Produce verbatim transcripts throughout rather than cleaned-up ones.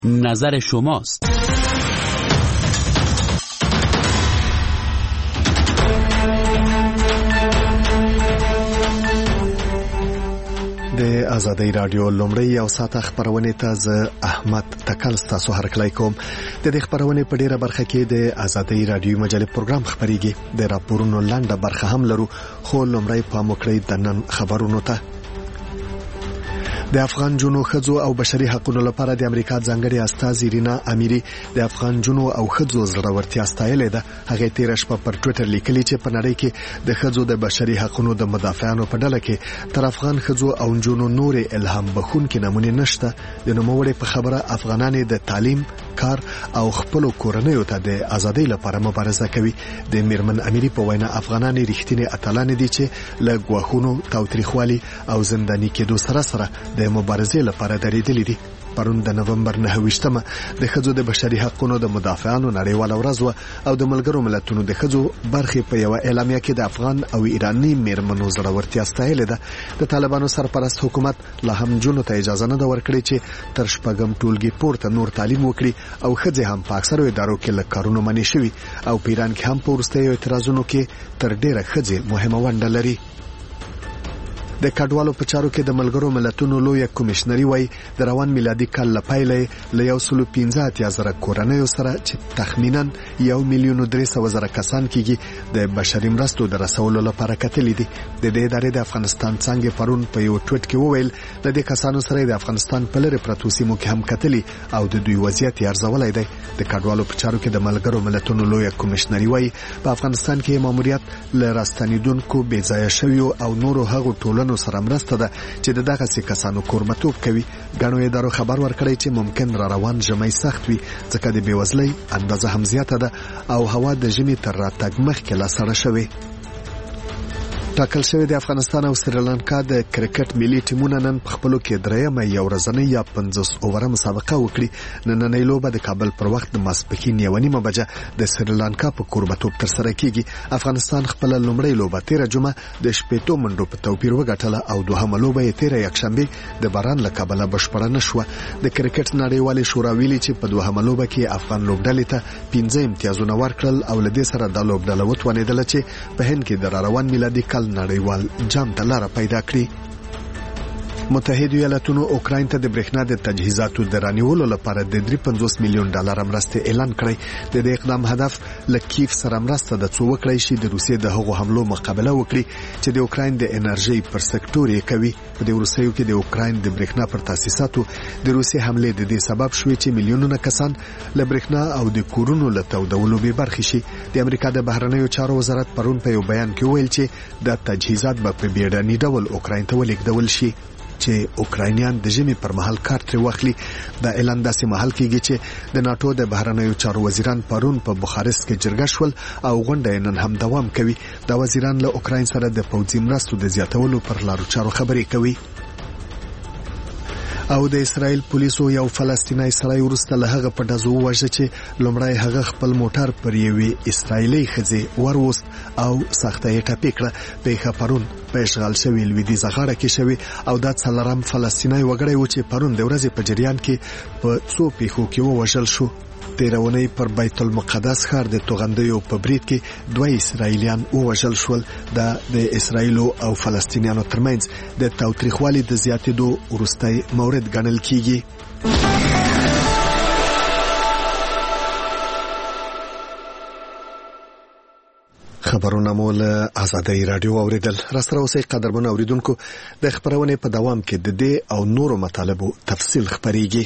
نظر شماست. د آزادۍ رادیو لومړی او ساته خبرونه ته ز احمد تکل تاسو هرکلی کوم. د دې خبرونه په ډیره برخه کې د آزادۍ رادیو مجلې پروګرام خبريږي. د راپورونو لاندې برخه هم لرو، خو لومړی پام وکړئ د نن خبرونو ته. د افغان جنو خځو او بشري حقوقو لپاره د امریکا ځانګړي استازي رینا اميري د افغان جنو او خځو زړورتیا ستایلې ده. هغه تیر شپه پر ټوئیټر لیکلي چې په نړۍ کې د خځو د بشري حقوقو د مدافعانو په ډله کې تر افغان خځو او جنو نور الهام بخښونکي نمونه نشته. د نوموړي په خبره افغانان د تعلیم، کار او خپل کورنیو ته د ازادۍ لپاره مبارزه کوي. د میرمن اميري په وینا افغانان رښتینی اتلان دي چې له ګواښونو، تاوتریخوالي او زنداني کېدو سره سره د مبارزې لپاره درېدلې دي. پرون د نومبر نهه ویشتمه د خځو د بشري حقوقو د مدافعانو نړیواله ورځ و او د ملګرو ملتونو د خځو برخې په یو اعلامیه کې د افغان او ایراني میرمنو زړورتیا ستایلې ده. د طالبانو سرپرست حکومت لا هم جنو ته اجازه نه ورکړي چې تر شپږم ټولګي پورته نور تعلیم وکړي او خځې هم په اکثرو ادارو کې له کارونو منې شوي او په ایران کې هم په وروستیو اعتراضونو کې تر ډیره خځې مهمه ونډه لري. د کډوالو په چارو کې د ملګرو ملتونو لوی کمشنري وای د روان میلادي کال لپاره له یو سل پنځه اتیا زره کورنیو سره چې تخمینا یو میلیون و درې سوه زره کسان کېږي د بشري مرستو د رسولو لپاره کتلې دي. د دې ادارې د افغانستان څنګه پرون په یو ټویټ کې وویل د دې کسانو سره د افغانستان په لری پرتو سیمو کې هم کتلې او د دوی وضعیت یې ارزولای دی. د کډوالو په چارو کې د ملګرو ملتونو لوی کمشنري وای په افغانستان کې ماموریت ل راستنیدونکو بې ځای شویو او نورو هغو ټولنو سره مرسته ده چې دغه څه کسانو کورمتوب کوي. غنو ادارو خبر ورکړی چې ممکن را روان ژمي سخت وي ځکه د بیوزلۍ اندازه هم زیاته ده او هوا د ژمي تر راتګ مخکې لا سړه شوې. ټاکل شوی د افغانستان او سریلانکا د کرکټ ملي ټیمونو نن په خپلو کې درېمه یو ورځنۍ یا پنځوس اووره مسابقه وکړي. نننۍ لوبه د کابل پر وخت د ماسپښین یو نیمه بجه د سریلانکا په کوربتوب تر سره کیږي. افغانستان خپل لومړی لوبه تیر جمعه د شپېتو منډو په توپیر وګټله او دوهمه لوبه یې تیر یکشنبه د باران له کبله بشپړه نشوه. د کرکټ نړیوالې شورا ویلي چې په دوهمه لوبه کې افغان لوبډلې ته پنځه امتیازونه ورکړل او له دې سره د لوبډله وتوانېدله چې په هند کې د روان میلادي کال نړیوال جام ته لاره پیدا کړي. متحده ایالاتونو اوکراین ته د برېښنا د تجهیزاتو د رانیولو لپاره د درې پنځوس میلیون ډالر مرسته اعلان کړی. د دې اقدام هدف له کیف سره مرسته د څو وکړی شي د روسیې د هغو حملو مقابله وکړي چې د اوکراین د انرژي پر سکتور یې کوي. په دې وروستیو کې د اوکراین د برېښنا پر تاسیساتو د روسیې حمله د دې سبب شوې چې میلیونونه کسان له برېښنا او د کورونو له تودولو بې برخې شي. د امریکا د بهرنیو چارو وزارت پرون په یو بیان کې ویل چې د تجهیزات به په بیړني ډول اوکراین ته ولېږدول شي چې اوکراینیان د ژمي پر مهال کار ترې واخلي. دا اعلان داسې مهال کېږي چې د ناتو د بهرنیو چارو وزیران پرون په بوخارست کې جرګه شول او غونډه نن هم دوام کوي. دا وزیران له اوکراین سره د پوځي مرستو د زیاتولو پر لارو چارو خبرې کوي. او د اسرائیل پولیسو یو فلسطینی سړی ورسته له هغه په ډزو وژه چې لومړی هغه خپل موټر پر یوې اسرائیلي ښځې وروست او سخته یې ټپي کړه. پیښه پرون په اشغال شوي لویدیځه غاړه کې شوې او دا څلورم فلسطینی وګړی و چې پرون د ورځې په جریان کې په څو پیښو کې ووژل شو. تیرونی پر بیت المقدس ښار د توغندیو په برید کې دوه اسرائیلیان ووژل شول. دا د اسرائیلو او فلسطینیانو ترمنځ د تاوتریخوالي د زیاتېدو وروستی مورد ګڼل کیږي. خبرونه مو له آزادۍ رادیو اوریدل. راستره اوسئ قدرمن اوریدونکو، د خبرونې په دوام کې د دې او نورو مطالبو تفصیل خبريږي.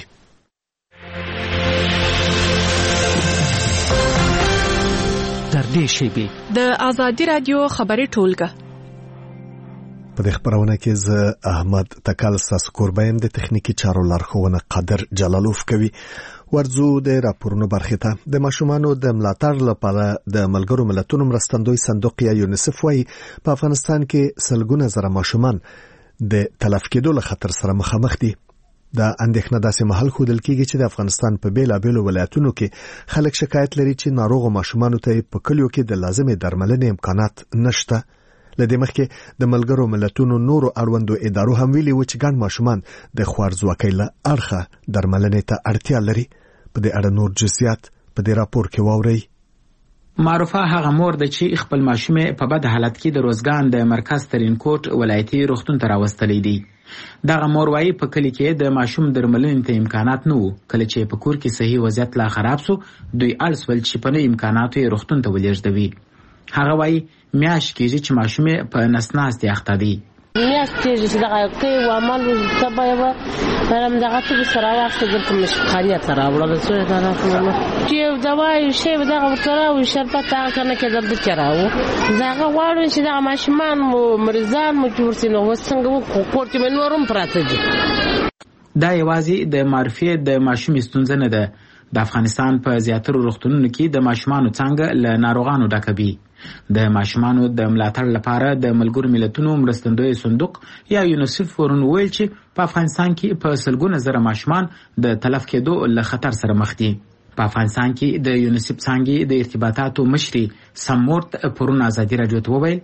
تر دې شیبې د آزادۍ رادیو خبري ټولګه په دې خبرونه کې زه احمد تکل ساس قربان د تخنیکی چارو لارښوونه قادر جلالوف کوي. ورځو د راپورونو برخه ته د ماشومانو د ملاتړ لپاره د ملګرو ملتونو مرستندوی صندوق یا یونیسف وايي په افغانستان کې سلګونه زره ماشومان د تلف کېدو له خطر سره مخامخ دي. دا اندېښنه داسې محل خودل کېږي چې د افغانستان په بیلابېلو ولایتونو کې خلک شکایت لري چې ناروغ ماشومانو ته په کلیو کې د لازمې درملنې امکانات نشته. لدې مخکې د ملګرو ملتونو نورو اړوندو ادارو هم ویلي و چې ګڼ ماشومان د خوارځواکۍ له اړخه درملنې ته اړتیا لري. په دې اړه نور جزئیات په دې راپور کې واورئ. معروفه هغه مور د چې خپل ماشومې په بد حالت کې د روزګان د مرکز ترینکوټ ولایتي روغتون ته راوستلې دي. دغه مور وايي په کلی کې د ماشوم درملنې ته امکانات نه وو. کله چې په کور کې صحي وضعیت لا خراب سو دوی اړ سول چې په نوي امکاناتو یې روغتون ته ولېږدوي. هغه وايي میاشت کېږي چې ماشومې په نسناستې اخته دي. میاشت کېږي چې دغه کوي وعمل تبه یې برم دغه ته سره واخته دلته مشخانیه ته راوړل څه دا راکوم چې دوا یې شی دغه ورته راوړي شربت هغه کنه کې دلته چراو دغه غواړي چې دغه ماشومان مو مریضان مو جوړ سي نو وسنګ وو کور کې نورم پراته دي. دا یوازې د معرفي د ماشوم ستونزه نه ده. د افغانستان په زیاترو روغتونونو کې د ماشومانو څنګه له ناروغانو ډکوي. د ماشومانو د ملاتړ لپاره د ملګرو ملتونو مرستندوی صندوق یا یونیسف ورون ویل چې په افغانستان کې په سلګونه زره ماشومان د تلف کېدو له خطر سره مخ دي. په افغانستان کې د یونیسف څانګې د ارتباطاتو مشري سمورت پرون ازادي راډیو ته وویل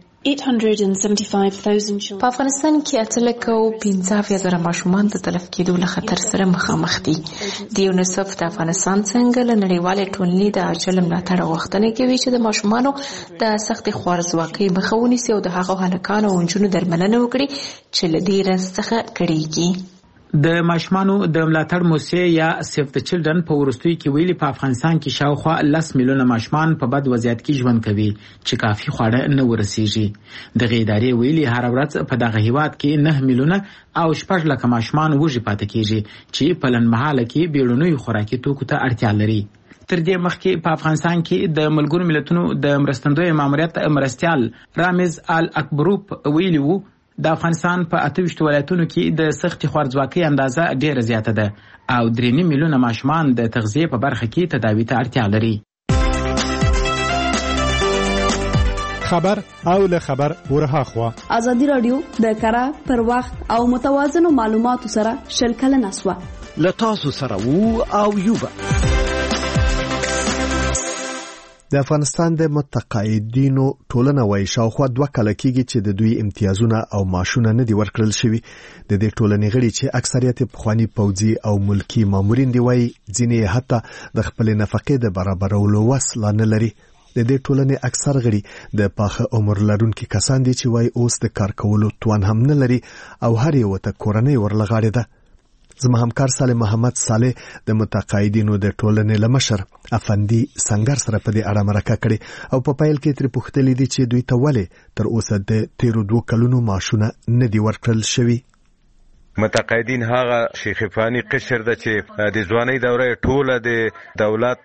په افغانستان کې اته لکه او پنځه اویا زره ماشومان د تلف کېدو له خطر سره مخامخ دي. د یونیسف د افغانستان څنګه له نړیوالې ټولنې د عاجل ملاتړ غوښتنه کوي چې د ماشومانو د سختې خوارځواکۍ مخه ونیسي او د هغو هلکانو او نجونو درملنه وکړي چې له دې رنځ څخه کړېږي. د ماشومانو د ملاتړ موسسې یا سیف د چلډرن په وروستیو کې ویلي په افغانستان کې شاوخوا لس میلیونه ماشومان په بد وضعیت کې ژوند کوي چې کافي خواړه نه ورسیږي. دغه ادارې ویلي هر ورځ په دغه هیواد کې نه میلیونه او شپږ لکه ماشومان وږي پاتې کیږي چې په لنډمهاله کې بیړنیو خوراکي توکو ته اړتیا لري. تر دې مخکې په افغانستان کې د ملګرو ملتونو د مرستندوی ماموریت مرستیال رامز ال اکبروپ ویلي وو د افغانستان په اته ویشت ولایتونو کې د سختي خوارځواکۍ اندازه ډیره زیاته ده او درې نیم میلیونه ماشومان د تغذیې په برخه کې تداوی ته اړتیا لري. خبر او له خبر ورها خوا ازادي رادیو د کره پر وخت او متوازن معلوماتو سره شلکله نسوه لتاسو سره وو او یوبا. د افغانستان د متقاعدینو ټولنه وایي شاوخوا دوه کاله کېږي چې د دوی امتیازونه او معاشونه نه دي ورکړل شوي. د دې ټولنې غړي چې اکثریت پخواني پوځي او ملکی مامورین دي وایي ځینې حتی د خپل نفقې د برابرولو وس لا نه لري. د دې ټولنې اکثر غړي د پاخه عمر لرونکي کسان دي چې وایي اوس د کار کولو توان هم نه لري او هر یو ته کورنۍ ورلغاړي ده. زما همکار صالح محمد صالح د متقاعدینو د ټولنې لمشر افندي سنگر سره په دې اړه مرکه کړې او په پایل کې تر پوښتنې دي چې دوی ته ولې تر اوسه د تیرو دوه کلونو معاشونه نه دي ورکړل شوي. متقاعدین هغه شیخفانی قشر ده چې د ځوانۍ دوره ټوله د دولت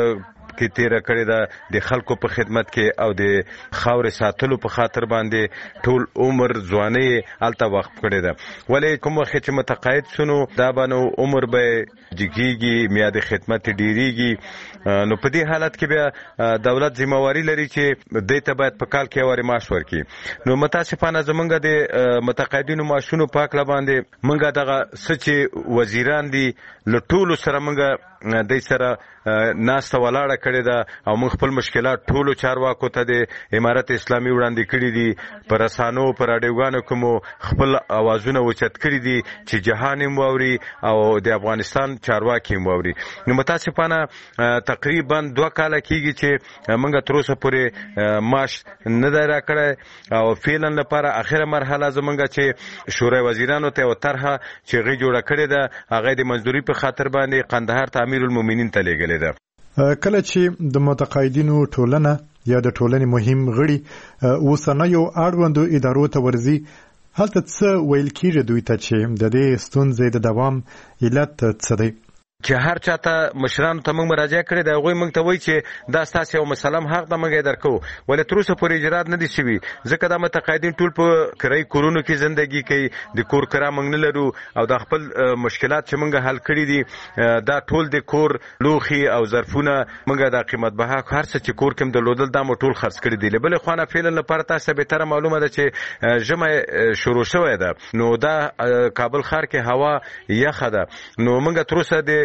کې تیر کړی دا د خلکو په خدمت کې او د خاور ساتلو په خاطر باندې ټول عمر ځواني الته وخت کړی دا. ولې کوم وخت چې متقاعد شونو دا باندې عمر به جګیږي میاد خدمت ډیریږي نو په دې حالت کې بیا دولت ذمہواری لري چې د ته باید په کال کې اوري معاش ورکړي. نو متاسفانه زمونږ د متقاعدینو معاشونو پاک لا باندې مونږه دغه سچ وزیران دي لټولو سره مونږه د سره ناس ولاړه کړی دا او موږ خپل مشکلات ټولو چارواکو ته د امارت اسلامي وړاندې کړی دي پر رسانو پر اډیوګانو کوم خپل اوازونه وچت کړی دي چې جهان مووري او د افغانستان چارواکي مووري. نو متاسفانه تقریبا دوه کال کېږي چې موږ تر اوسه پورې معاش نه دی راکړی او فعلا لپاره اخره مرحله زمونږ چې شورای وزیرانو ته وترها چې غي جوړه کړی ده هغه د منځوري په خاطر باندې قندهار ته امیر المؤمنین ته لېږلې ده. کله چې د متقاعدینو ټولنه یا د ټولنې مهم غړي اوسنیو اړوندو ادارو ته ورځي هلته څه ویل کېږي دوی ته چې د دې ستونزې د دوام علت څه دی؟ چې هر چاته مشرانو ته موږ مراجعه کړې ده هغوی موږ ته وایي چې دا ستاسې یو مسلم حق ده موږ یې درکوو ولې تر اوسه پورې اجرات نه دي شوي ځکه دا متقاعدین ټول په کرایي کورونو کې زندګي کوي د کور کرا موږ نه لرو او دا خپل مشکلات چې موږ حل کړي دي دا ټول د کور لوښي او ظرفونه موږ د قیمت بها هر څه چې کور کې درلودل دا مو ټول خرڅ کړي دي. له بلې خوا نه فعلا لپاره تاسو بهتره معلومه ده چې ژمی شروع شوی ده نو دا کابل ښار کې هوا یخه ده نو موږ تر اوسه د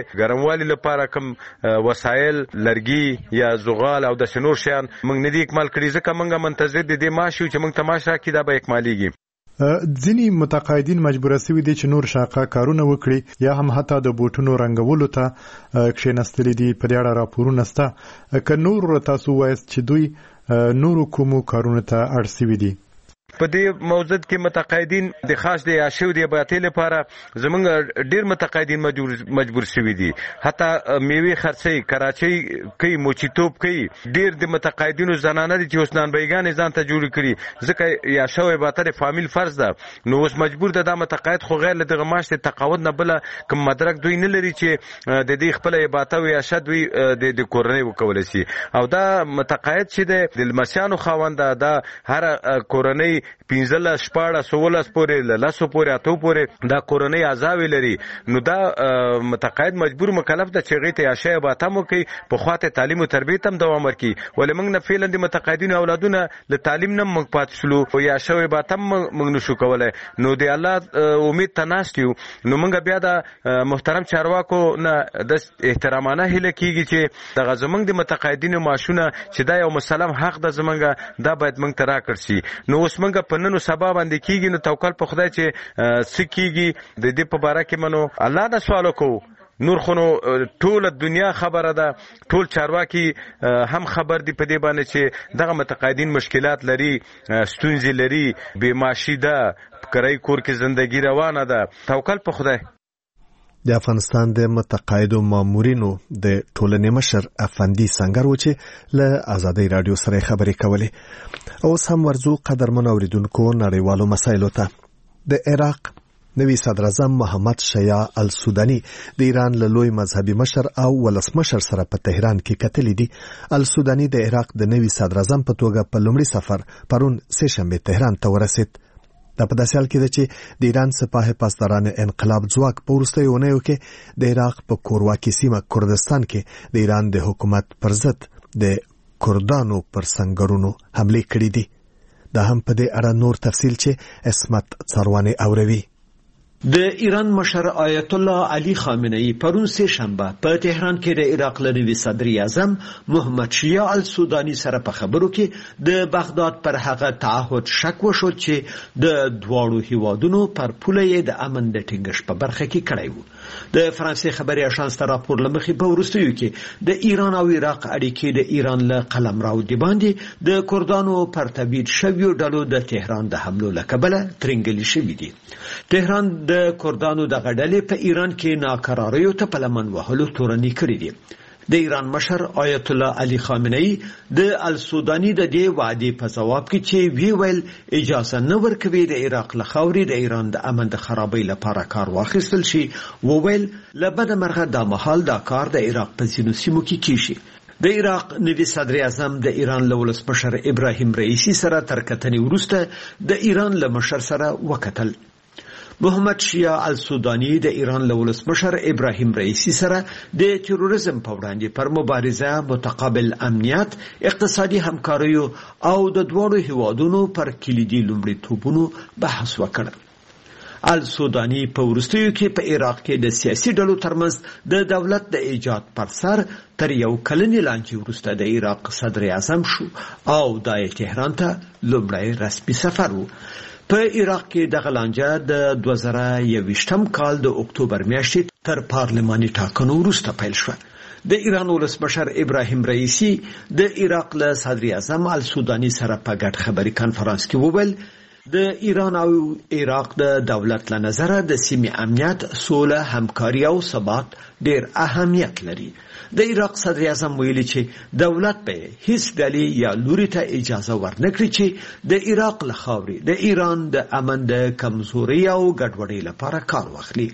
د ګرموالي لپاره کوم وسایل لرګي یا زغال او د شنور شیان موږ نه دي اکمال کړی، ځکه موږ منتظر دي د ماشو چې موږ تماشا کې دا به اکماليږي. ځینی متقاعدین مجبور شوي دي چې نور شاقه کارونه وکړي یا هم حتی د بوټونو رنګولو ته کښېنستلي دي. په دې اړه راپورونه شته که نور تاسو وایست چې دوی نورو کومو کارونو ته اړ شوي دي؟ په دې موضوع کې متقاعدین د خاص د عاشو د بیاتې لپاره زمونږ ډیر متقاعدین مجبور مجبور شوي دي، حتی میوه خرڅي کراچۍ کوي، موچیتوب کوي. ډیر د متقاعدینو زنانه دي چې اوسنان بیګان ځان ته جوړ کړي، ځکه یا شو بیاتې فامیل فرض ده. نو اوس مجبور ده د متقاعد خو غیر له دغه ماشته تقاعد نه بل کوم مدرک دوی نه لري چې د دې خپل بیاتې یا شد وي د کورنۍ وکول شي. او دا متقاعد چې د لمسیانو خاوند ده هر کورنۍ پنځله شپاړه سولس پورې لاسو پورې اتو پورې دا کورنۍ عذاب لري. نو دا متقاعد مجبور مکلف ده چې غیته عشاء باتمو کوي، په خواته تعلیم او تربیت هم دوام ورکړي. ولې موږ نه فعلا د متقاعدینو اولادونه له تعلیم نه موږ پات شلو او یا عشاء باتم موږ نشو کولای. نو د الله امید تناستیو. نو موږ بیا د محترم چارواکو نه د احترامانه هله کیږي چې د غزمنګ د متقاعدینو معاشونه چې دا یو مسلم حق ده زمونږ، دا باید موږ ترا کړسي. نو اوس موږ په نن سبا باندې کیږي، نو توکل په خدای چې سکیږي د دې په باره کې منو الله دا سوال وکړو. نور خونو ټول دنیا خبره ده، ټول چارواکي هم خبر دي په دې باندې چې دغه متقاعدین مشکلات لري، ستونزې لري، بې معاشي ده، کرای کور کې زندگی روانه ده. توکل په خدای. د افغانستان د متقاعدو مامورینو د ټولنې مشر افندي سنگر و چې له آزادۍ رادیو سره خبرې کولې. اوس هم ورزو قدرمن اوریدونکو نړیوالو مسایلو ته. د عراق نوی صدر اعظم محمد شیع السودانی د ایران له لوی مذهبي مشر او ولسمشر سره په تهران کې کتلې دي. السودانی د عراق د نوی صدر اعظم په توګه په لومړي سفر پرون سه شنبه تهران ته ورسید. دا په داسې حال کې ده چې د ایران سپاه پاسداران انقلاب ځواک په وروستیو اونیو کې د عراق په کورواکي سیمه کردستان کې د ایران د حکومت پر ضد د کردانو پر سنگرونو حمله کړې دي. دا هم په دې اړه نور تفصیل چې اسمت څرواني اوروي. د ایران مشر آیت الله علي خامنه‌ای پرون سه شنبه په تهران کې د عراق لنوي صدر اعظم محمد شیع السودانی سره په خبرو کې د بغداد پر هغه تعهد شک وشو چې د دواړو هیوادونو پر پوله د امن د ټینګښت په برخه کې کړی وو. د فرانسې خبري اژانس ته راپور لمخې په ورستیو کې د ایران او عراق اړیکې د ایران له قلم راو دی باندې د کردانو پر تبعید شویو ډلو د تهران د حملو لکبله ترنګلی شوې دي. تهران د کردانو د غډلې په ایران کې ناکراریو ته په لمن وهلو تورنی کړی دي. د ایران مشر آیت الله علي خامنه‌ای د السودانی د دې وعدې په جواب کې چې وی ویل اجازه نه ورکوي د عراق له خاورې د ایران د امن د خرابۍ لپاره کار واخیستل شي. وویل لبد مرغه د محل دا کار د عراق په ځینو سیمو کې کیږي. د عراق نوي صدر اعظم د ایران له ولسمشر ابراهیم رئیسی سره تر کتنې وروسته د ایران له مشر سره وکتل. محمد شیع السودانی د ایران له ولسمشر ابراهیم رئیسی سره د تروریزم په وړاندې پر مبارزه، متقابل امنیت، اقتصادي همکاري او د دوړو هیوادونو پر کلیدي لومړیتوبونو بحث وکړ. السودانی په ورستیو کې په عراق کې د سیاسي ډلو ترمنځ د دولت د ایجاد پر سر تر یو کلنې لانجې وروسته د عراق صدر اعظم شو او د تهران ته لومړی رسمي سفر و. په عراق کې د غلانجه د دوه زره یوویشتم کال د اکتوبر میاشتې تر پارلماني ټاکنو وروسته پیل شو. د ایران ولسمشر ابراهیم رئیسی د عراق له صدر اعظم السودانی سره په ګډ خبري کانفرنس کې وویل د ایران او عراق د دولت له نظره د سیمې امنیت، سوله، همکاري او ثبات ډېر اهمیت لري. د عراق صدر اعظم ویلي چې دولت به هیڅ ډلې یا لوري ته اجازه ورنکړي چې د عراق له خاورې د ایران د امن د کمزوري او ګډوډۍ لپاره کار واخلي.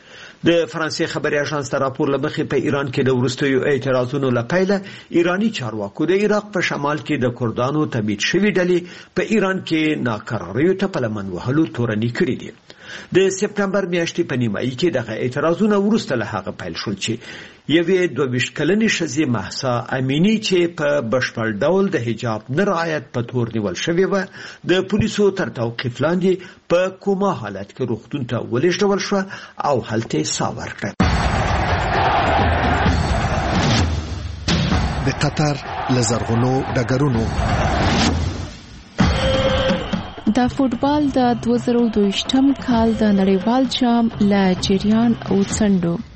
د فرانسې خبري اژانس ته راپور لمخې په ایران کې د وروستیو اعتراضونو لپاره ایرانی چارواکو د عراق په شمال کې د کردانو تبعید شوي ډلې په ایران کې ناکراریو ته په لمن وهلو تورني کړي دي. د سپتمبر میاشتې په نیمایي کې دغه اعتراضونه وروسته له هغه پیل شول چې یوې دوه ویشت کلنې ښځې مهسا امینی چې په بشپړ ډول د حجاب نه رعایت په تور نیول شوې وه د پولیسو تر توقیف لاندې په کوما حالت کې روغتون ته ولېږدول شوه او هلته یې ساه ورکړه. د قطر لزرغونو ډګرونو د فوټبال د دوه زره دوه ویشتم کال د نړیوال جام له جریان او څنډو